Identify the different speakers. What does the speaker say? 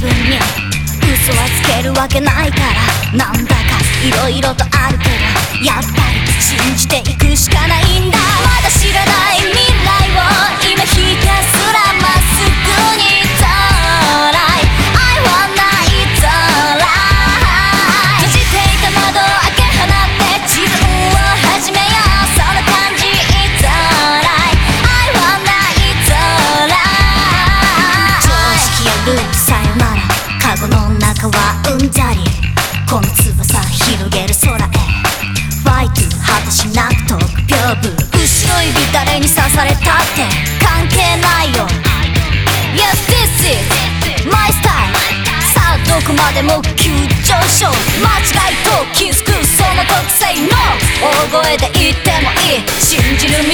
Speaker 1: 分に嘘はつけるわけないから、なんだか色々とあるけどやっぱり信じていくしかないんだ。まだ知らない未来を今ひたすらまっすぐに捉え I wanna it's alright。 閉じていた窓を開け放って自分を始めよう、その感じ it's alright I wanna it's alright。 常識やルールさよなら、カゴの中はうんざり、この翼広げる空へファイト果てしなく飛ぶ屏風、後ろ指誰に刺されたって関係ないよ。 Yes this is my style。 さあどこまでも急上昇、間違いと気づくその特性の大声で言ってもいい、信じる